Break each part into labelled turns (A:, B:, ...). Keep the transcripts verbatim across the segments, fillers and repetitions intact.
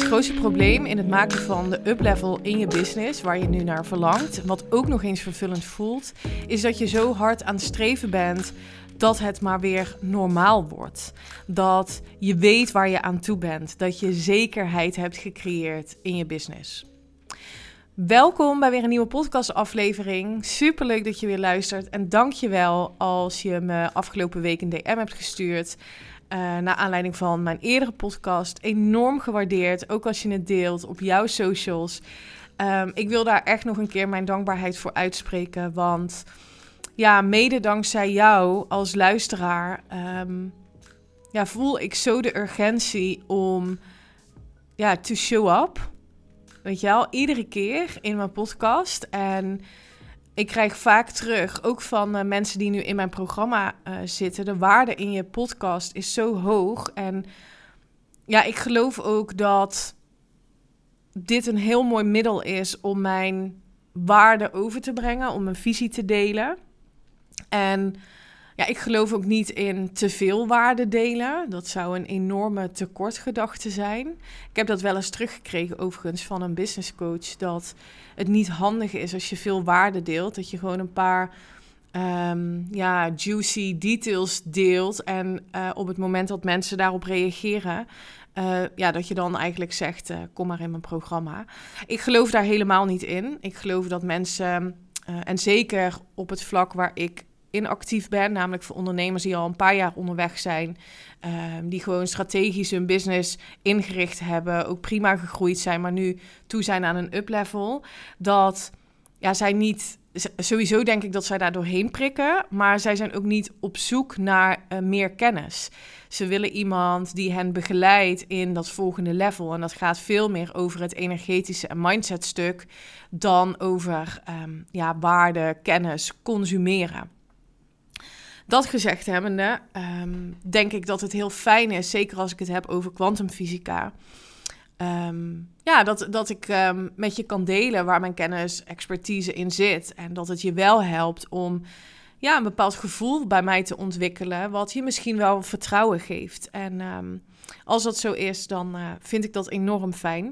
A: grootste probleem in het maken van de uplevel in je business, waar je nu naar verlangt, wat ook nog eens vervullend voelt, is dat je zo hard aan het streven bent dat het maar weer normaal wordt. Dat je weet waar je aan toe bent. Dat je zekerheid hebt gecreëerd in je business. Welkom bij weer een nieuwe podcastaflevering. Superleuk dat je weer luistert. En dank je wel als je me afgelopen week een D M hebt gestuurd. Uh, naar aanleiding van mijn eerdere podcast. Enorm gewaardeerd. Ook als je het deelt op jouw socials. Um, ik wil daar echt nog een keer mijn dankbaarheid voor uitspreken. Want ja, mede dankzij jou als luisteraar um, ja, voel ik zo de urgentie om ja, to show up. Weet je wel, iedere keer in mijn podcast. En ik krijg vaak terug, ook van uh, mensen die nu in mijn programma uh, zitten. De waarde in je podcast is zo hoog. En ja, ik geloof ook dat dit een heel mooi middel is om mijn waarde over te brengen. Om mijn visie te delen. En ja, ik geloof ook niet in te veel waarde delen. Dat zou een enorme tekortgedachte zijn. Ik heb dat wel eens teruggekregen overigens van een businesscoach. Dat het niet handig is als je veel waarde deelt. Dat je gewoon een paar um, ja, juicy details deelt. En uh, op het moment dat mensen daarop reageren, Uh, ja, dat je dan eigenlijk zegt, uh, kom maar in mijn programma. Ik geloof daar helemaal niet in. Ik geloof dat mensen, uh, en zeker op het vlak waar ik in actief ben, namelijk voor ondernemers die al een paar jaar onderweg zijn, uh, die gewoon strategisch hun business ingericht hebben, ook prima gegroeid zijn, maar nu toe zijn aan een uplevel, dat ja, zij niet, sowieso denk ik dat zij daar doorheen prikken, maar zij zijn ook niet op zoek naar uh, meer kennis. Ze willen iemand die hen begeleidt in dat volgende level. En dat gaat veel meer over het energetische en mindset stuk dan over um, ja, waarde, kennis, consumeren. Dat gezegd hebbende, um, denk ik dat het heel fijn is, zeker als ik het heb over kwantumfysica, Um, ja, dat, dat ik um, met je kan delen waar mijn kennis, expertise in zit. En dat het je wel helpt om ja, een bepaald gevoel bij mij te ontwikkelen, wat je misschien wel vertrouwen geeft. En um, als dat zo is, dan uh, vind ik dat enorm fijn.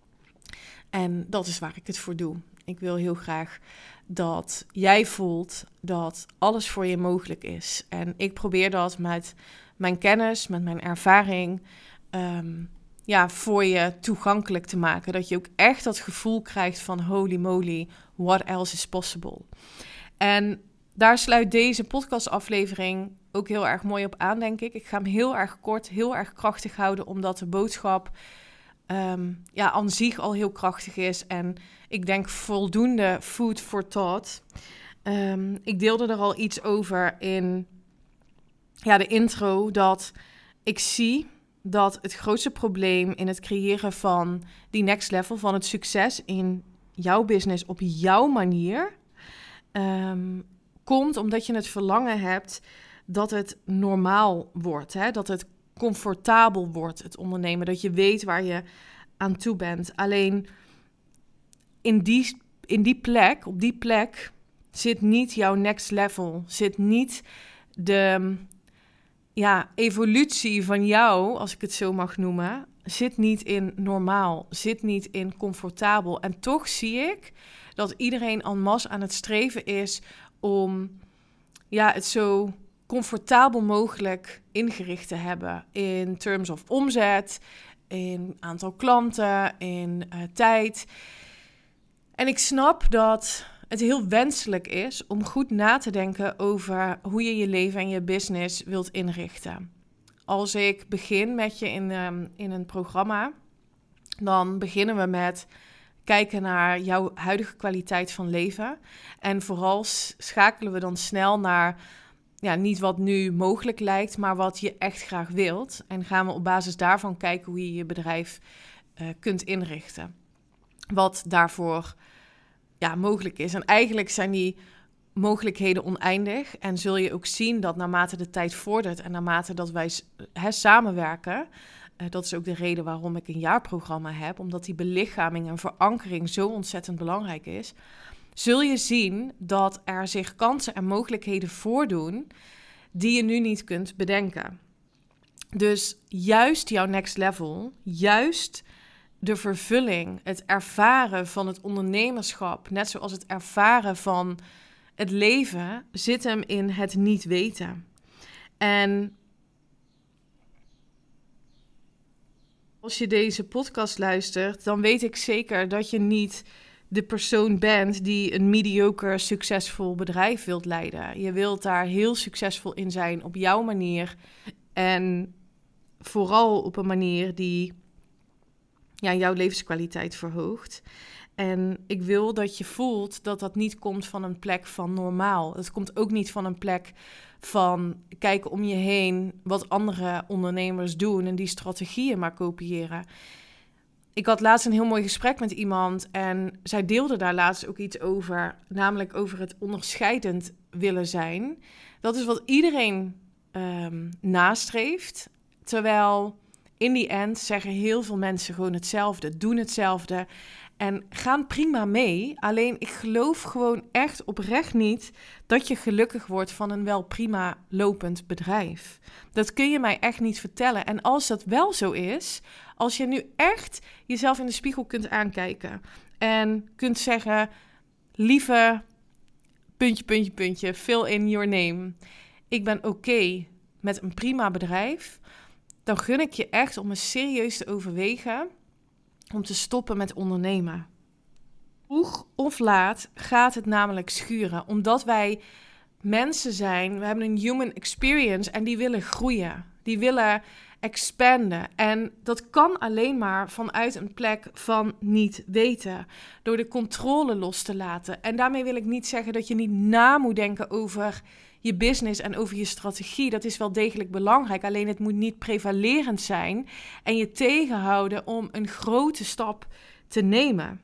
A: En dat is waar ik het voor doe. Ik wil heel graag dat jij voelt dat alles voor je mogelijk is. En ik probeer dat met mijn kennis, met mijn ervaring, Um, ja, voor je toegankelijk te maken. Dat je ook echt dat gevoel krijgt van holy moly, what else is possible. En daar sluit deze podcastaflevering ook heel erg mooi op aan, denk ik. Ik ga hem heel erg kort, heel erg krachtig houden, omdat de boodschap um, ja, aan zich al heel krachtig is. En ik denk voldoende food for thought. Um, ik deelde er al iets over in ja, de intro, dat ik zie dat het grootste probleem in het creëren van die next level, van het succes in jouw business op jouw manier, um, komt omdat je het verlangen hebt dat het normaal wordt. Hè? Dat het comfortabel wordt, het ondernemen. Dat je weet waar je aan toe bent. Alleen in die, in die plek, op die plek, zit niet jouw next level. Zit niet de Ja, evolutie van jou, als ik het zo mag noemen, zit niet in normaal, zit niet in comfortabel. En toch zie ik dat iedereen en masse aan het streven is om ja, het zo comfortabel mogelijk ingericht te hebben. In terms of omzet, in aantal klanten, in uh, tijd. En ik snap dat het heel wenselijk is om goed na te denken over hoe je je leven en je business wilt inrichten. Als ik begin met je in, um, in een programma, dan beginnen we met kijken naar jouw huidige kwaliteit van leven. En vooral schakelen we dan snel naar ja, niet wat nu mogelijk lijkt, maar wat je echt graag wilt. En gaan we op basis daarvan kijken hoe je je bedrijf uh, kunt inrichten. Wat daarvoor ja, mogelijk is. En eigenlijk zijn die mogelijkheden oneindig. En zul je ook zien dat naarmate de tijd vordert en naarmate dat wij he, samenwerken, uh, dat is ook de reden waarom ik een jaarprogramma heb, omdat die belichaming en verankering zo ontzettend belangrijk is, zul je zien dat er zich kansen en mogelijkheden voordoen die je nu niet kunt bedenken. Dus juist jouw next level, juist de vervulling, het ervaren van het ondernemerschap, net zoals het ervaren van het leven, zit hem in het niet weten. En als je deze podcast luistert, dan weet ik zeker dat je niet de persoon bent die een mediocre, succesvol bedrijf wilt leiden. Je wilt daar heel succesvol in zijn op jouw manier. En vooral op een manier die ja, jouw levenskwaliteit verhoogt. En ik wil dat je voelt dat dat niet komt van een plek van normaal. Het komt ook niet van een plek van kijken om je heen wat andere ondernemers doen en die strategieën maar kopiëren. Ik had laatst een heel mooi gesprek met iemand en zij deelde daar laatst ook iets over, namelijk over het onderscheidend willen zijn. Dat is wat iedereen um, nastreeft, terwijl in die end zeggen heel veel mensen gewoon hetzelfde, doen hetzelfde en gaan prima mee. Alleen ik geloof gewoon echt oprecht niet dat je gelukkig wordt van een wel prima lopend bedrijf. Dat kun je mij echt niet vertellen. En als dat wel zo is, als je nu echt jezelf in de spiegel kunt aankijken en kunt zeggen, lieve puntje, puntje, puntje, fill in your name. Ik ben oké okay met een prima bedrijf. Dan gun ik je echt om eens serieus te overwegen om te stoppen met ondernemen. Vroeg of laat gaat het namelijk schuren, omdat wij mensen zijn, we hebben een human experience en die willen groeien, die willen expanden. En dat kan alleen maar vanuit een plek van niet weten, door de controle los te laten. En daarmee wil ik niet zeggen dat je niet na moet denken over je business en over je strategie. Dat is wel degelijk belangrijk, alleen het moet niet prevalerend zijn en je tegenhouden om een grote stap te nemen.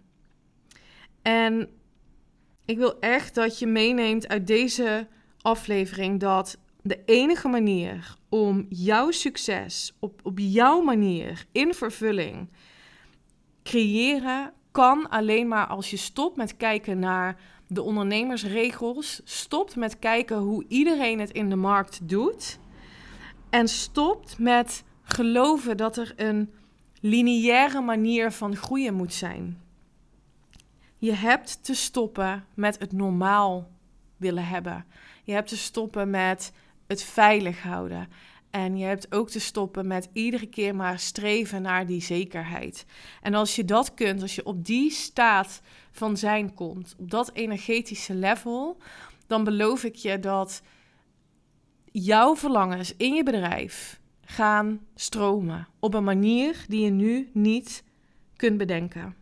A: En ik wil echt dat je meeneemt uit deze aflevering dat de enige manier om jouw succes op, op jouw manier in vervulling creëren kan alleen maar als je stopt met kijken naar de ondernemersregels, stopt met kijken hoe iedereen het in de markt doet en stopt met geloven dat er een lineaire manier van groeien moet zijn. Je hebt te stoppen met het normaal willen hebben. Je hebt te stoppen met het veilig houden. En je hebt ook te stoppen met iedere keer maar streven naar die zekerheid. En als je dat kunt, als je op die staat van zijn komt, op dat energetische level, dan beloof ik je dat jouw verlangens in je bedrijf gaan stromen op een manier die je nu niet kunt bedenken.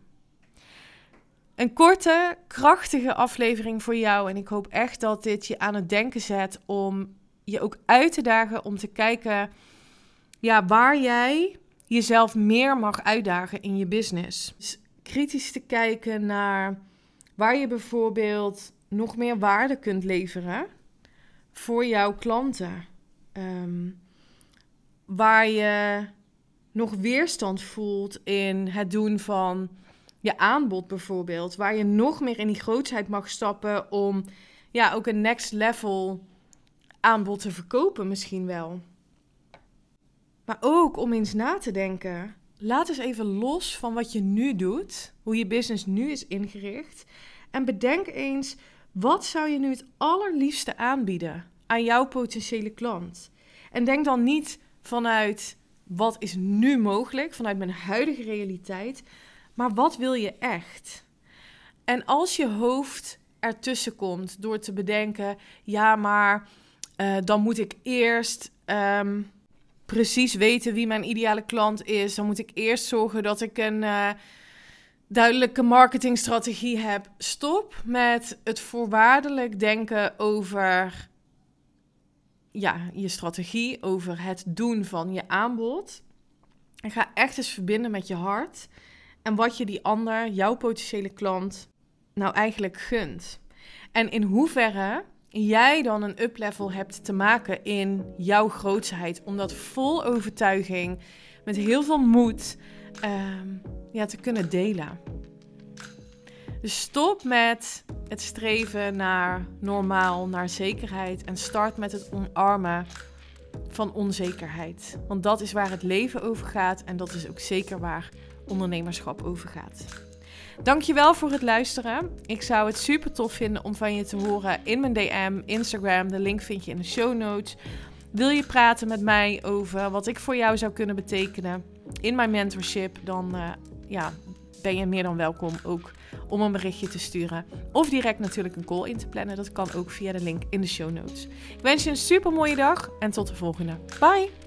A: Een korte, krachtige aflevering voor jou en ik hoop echt dat dit je aan het denken zet om je ook uit te dagen om te kijken ja, waar jij jezelf meer mag uitdagen in je business. Dus kritisch te kijken naar waar je bijvoorbeeld nog meer waarde kunt leveren voor jouw klanten. Um, waar je nog weerstand voelt in het doen van je aanbod bijvoorbeeld. Waar je nog meer in die grootsheid mag stappen om ja, ook een next level aanbod te verkopen misschien wel. Maar ook om eens na te denken. Laat eens even los van wat je nu doet. Hoe je business nu is ingericht. En bedenk eens, wat zou je nu het allerliefste aanbieden aan jouw potentiële klant? En denk dan niet vanuit wat is nu mogelijk, vanuit mijn huidige realiteit. Maar wat wil je echt? En als je hoofd ertussen komt door te bedenken, ja, maar uh, dan moet ik eerst um, precies weten wie mijn ideale klant is. Dan moet ik eerst zorgen dat ik een uh, duidelijke marketingstrategie heb. Stop met het voorwaardelijk denken over ja, je strategie, over het doen van je aanbod. En ga echt eens verbinden met je hart en wat je die ander, jouw potentiële klant, nou eigenlijk gunt. En in hoeverre jij dan een up-level hebt te maken in jouw grootsheid. Om dat vol overtuiging, met heel veel moed, um, ja, te kunnen delen. Dus stop met het streven naar normaal, naar zekerheid. En start met het omarmen van onzekerheid. Want dat is waar het leven over gaat en dat is ook zeker waar ondernemerschap overgaat. Dankjewel voor het luisteren. Ik zou het super tof vinden om van je te horen in mijn D M, Instagram. De link vind je in de show notes. Wil je praten met mij over wat ik voor jou zou kunnen betekenen in mijn mentorship? Dan uh, ja, ben je meer dan welkom ook om een berichtje te sturen. Of direct natuurlijk een call in te plannen. Dat kan ook via de link in de show notes. Ik wens je een super mooie dag en tot de volgende. Bye!